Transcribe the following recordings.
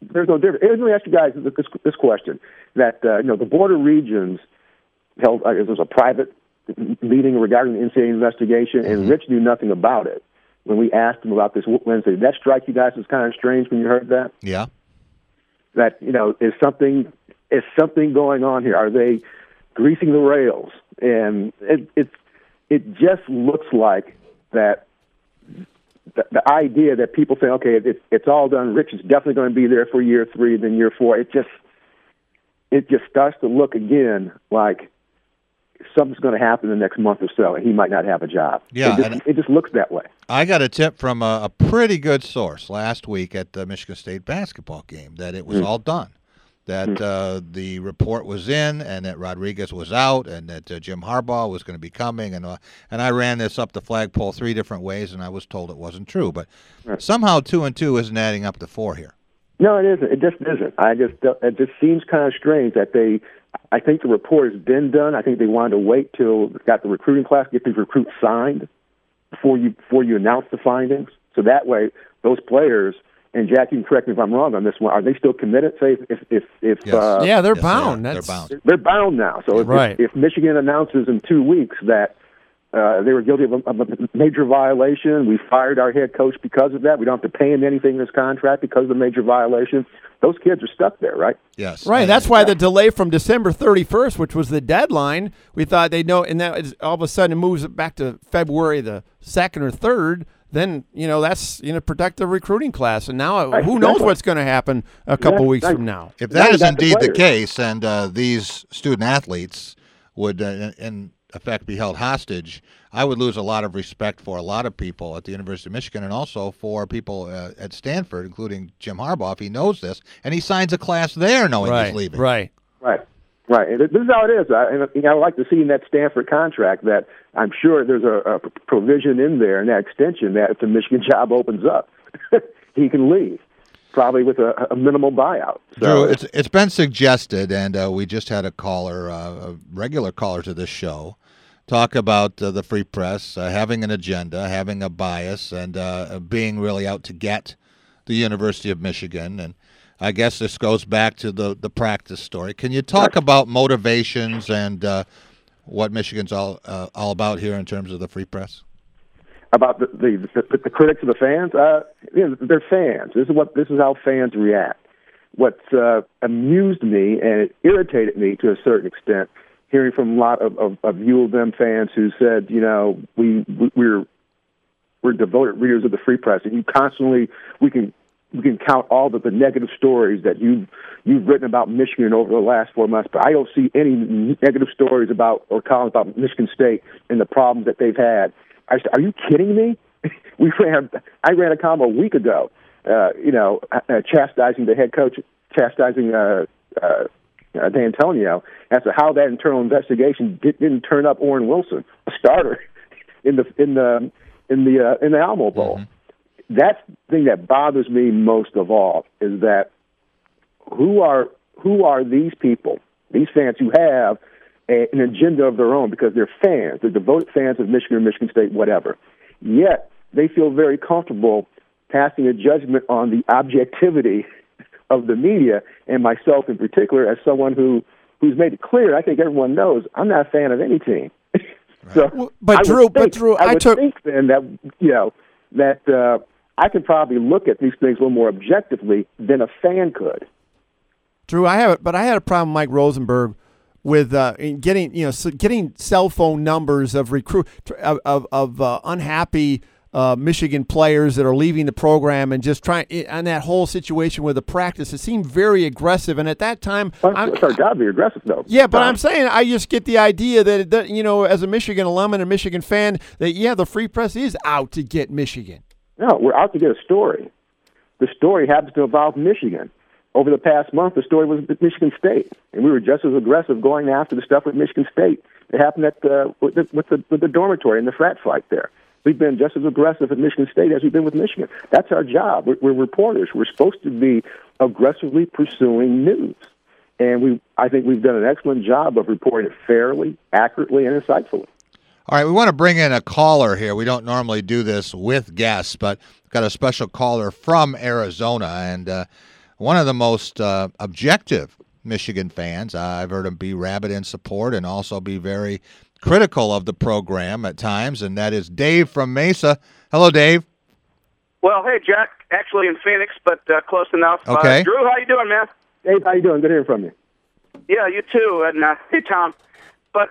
there's no difference. Let me ask you guys this question: that the border regions held there was a private meeting regarding the NCAA investigation, and Rich knew nothing about it. When we asked him about this Wednesday, did that strike you guys as kind of strange when you heard that? Yeah. That is something going on here? Are they greasing the rails? And it just looks like that. The idea that people say, okay, it's all done. Rich is definitely going to be there for year 3, then year 4. It just starts to look again like something's going to happen in the next month or so, and he might not have a job. Yeah, it just looks that way. I got a tip from a pretty good source last week at the Michigan State basketball game that it was all done, that the report was in, and that Rodriguez was out, and that Jim Harbaugh was going to be coming, and I ran this up the flagpole 3 different ways, and I was told it wasn't true. But somehow 2 and 2 isn't adding up to 4 here. No, it isn't. It just isn't. It just seems kind of strange that I think the report has been done. I think they wanted to wait till got the recruiting class, get these recruits signed before you announce the findings. So that way, those players, and Jack, you can correct me if I'm wrong on this one, are they still committed? Say if yes. They're bound. They're bound. They're bound now. So if Michigan announces in 2 weeks that they were guilty of a major violation, we fired our head coach because of that, we don't have to pay him anything in his contract because of the major violation, those kids are stuck there, right? Yes. Right. That's why the delay from December 31st, which was the deadline, we thought they'd know, and that is, all of a sudden it moves it back to February the 2nd or 3rd. Then, that's, protect the recruiting class. And now who knows what's going to happen a couple weeks from now. If that is indeed the case, and these student athletes would, in effect, be held hostage, I would lose a lot of respect for a lot of people at the University of Michigan, and also for people at Stanford, including Jim Harbaugh, if he knows this, and he signs a class there knowing he's leaving. Right. And this is how it is. I would like to see in that Stanford contract that I'm sure there's a provision in there in that extension that if the Michigan job opens up, he can leave, probably with a minimal buyout. So, Drew, it's been suggested, and we just had a caller, a regular caller to this show, talk about the Free Press having an agenda, having a bias, and being really out to get the University of Michigan. And I guess this goes back to the practice story. Can you talk about motivations and what Michigan's all about here in terms of the Free Press? About the critics of the fans? They're fans. This is how fans react. What's amused me and it irritated me to a certain extent, hearing from a lot of you of them fans who said, we're devoted readers of the Free Press, and we can count all the negative stories that you've written about Michigan over the last 4 months, but I don't see any negative stories about or columns about Michigan State and the problems that they've had. I said, are you kidding me? I ran a column a week ago, chastising the head coach, chastising D'Antonio as to how that internal investigation didn't turn up Orrin Wilson, a starter in the Alamo Bowl. Mm-hmm. That's the thing that bothers me most of all is that who are these people, these fans who have an agenda of their own because they're fans, they're devoted fans of Michigan or Michigan State, whatever. Yet they feel very comfortable passing a judgment on the objectivity of the media, and myself in particular, as someone who's made it clear, I think everyone knows, I'm not a fan of any team. So, but Drew, I think then that I can probably look at these things a little more objectively than a fan could. Drew, I had a problem, Mike Rosenberg, with getting cell phone numbers of unhappy Michigan players that are leaving the program and just trying on that whole situation with the practice. It seemed very aggressive, and at that time, it's our job to be aggressive, though. Yeah, but I'm saying I just get the idea that as a Michigan alum and a Michigan fan, that the Free Press is out to get Michigan. No, we're out to get a story. The story happens to involve Michigan. Over the past month, the story was Michigan State, and we were just as aggressive going after the stuff with Michigan State. It happened with the dormitory and the frat fight there. We've been just as aggressive at Michigan State as we've been with Michigan. That's our job. We're reporters. We're supposed to be aggressively pursuing news, and I think we've done an excellent job of reporting it fairly, accurately, and insightfully. All right, we want to bring in a caller here. We don't normally do this with guests, but we've got a special caller from Arizona, and one of the most objective Michigan fans. I've heard him be rabid in support and also be very critical of the program at times, and that is Dave from Mesa. Hello, Dave. Well, hey, Jack. Actually in Phoenix, but close enough. Okay. Drew, how you doing, man? Dave, how you doing? Good hearing from you. Yeah, you too. And hey, Tom. But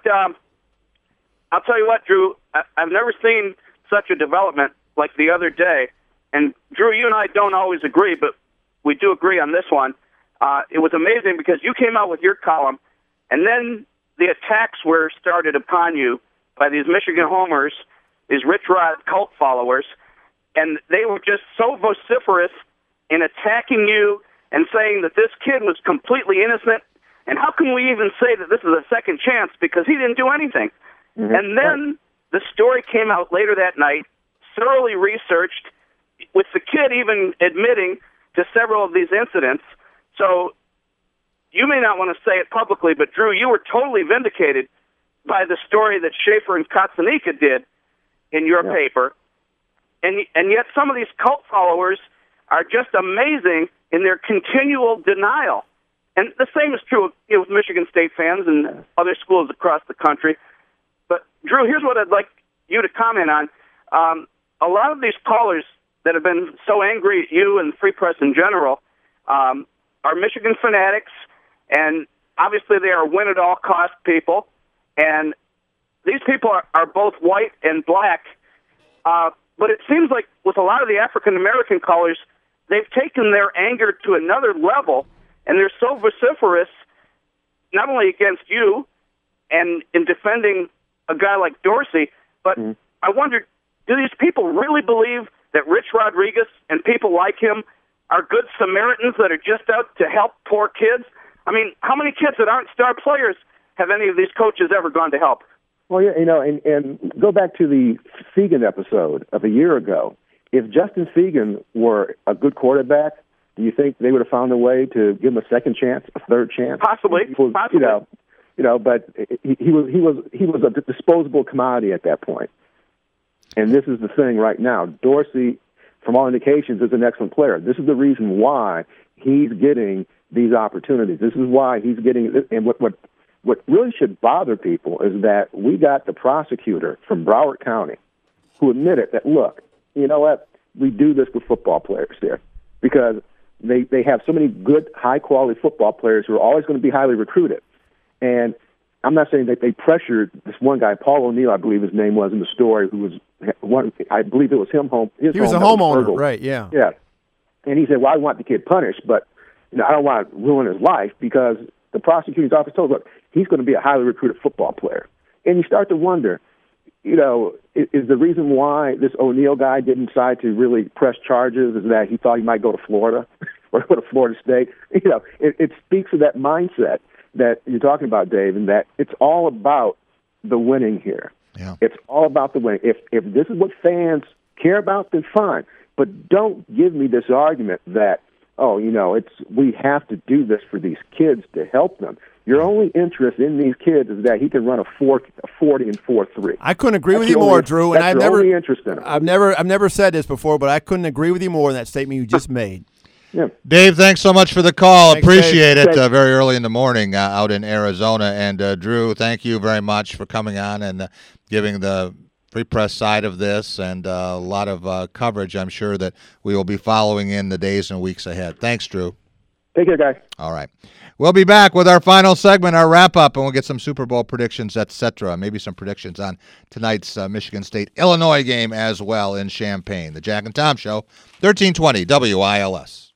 I'll tell you what, Drew, I've never seen such a development like the other day. And, Drew, you and I don't always agree, but we do agree on this one. It was amazing because you came out with your column, and then the attacks were started upon you by these Michigan homers, these Rich Rod cult followers, and they were just so vociferous in attacking you and saying that this kid was completely innocent. And how can we even say that this is a second chance because he didn't do anything? Mm-hmm. And then the story came out later that night, thoroughly researched, with the kid even admitting to several of these incidents. So you may not want to say it publicly, but, Drew, you were totally vindicated by the story that Schaefer and Katsanika did in your paper. And yet some of these cult followers are just amazing in their continual denial. And the same is true with Michigan State fans and other schools across the country. But, Drew, here's what I'd like you to comment on. A lot of these callers that have been so angry at you and the Free Press in general are Michigan fanatics, and obviously they are win-at-all-cost people. And these people are both white and black. But it seems like with a lot of the African-American callers, they've taken their anger to another level, and they're so vociferous, not only against you and in defending a guy like Dorsey, but I wonder, do these people really believe that Rich Rodriguez and people like him are good Samaritans that are just out to help poor kids? I mean, how many kids that aren't star players have any of these coaches ever gone to help? Well, yeah, and go back to the Fegan episode of a year ago. If Justin Fegan were a good quarterback, do you think they would have found a way to give him a second chance, a third chance? Possibly. But he was a disposable commodity at that point. And this is the thing right now. Dorsey, from all indications, is an excellent player. This is the reason why he's getting these opportunities. This is why he's getting. And what really should bother people is that we got the prosecutor from Broward County who admitted that, look, you know what, we do this with football players here because they have so many good, high-quality football players who are always going to be highly recruited. And I'm not saying that they pressured this one guy, Paul O'Neill, I believe his name was in the story, who was one. I believe it was him home. He was a homeowner, right? Yeah. Yeah. And he said, "Well, I want the kid punished, but I don't want to ruin his life because the prosecutor's office told, look, he's going to be a highly recruited football player." And you start to wonder, is the reason why this O'Neill guy didn't decide to really press charges is that he thought he might go to Florida or go to Florida State? It speaks of that mindset that you're talking about, Dave, and that it's all about the winning here. Yeah. It's all about the winning. If this is what fans care about, then fine. But don't give me this argument that, we have to do this for these kids to help them. Your only interest in these kids is that he can run a 40 and 4.3. I couldn't agree with you more, Drew. And I've only interest in him. I've never said this before, but I couldn't agree with you more in that statement you just made. Yeah. Dave, thanks so much for the call. Thanks, appreciate Dave. it. Very early in the morning out in Arizona. And Drew, thank you very much for coming on and giving the Free Press side of this and a lot of coverage. I'm sure that we will be following in the days and weeks ahead. Thanks, Drew. Take care, guys. All right. We'll be back with our final segment, our wrap-up, and we'll get some Super Bowl predictions, etc., maybe some predictions on tonight's Michigan State-Illinois game as well in Champaign. The Jack and Tom Show, 1320 WILS.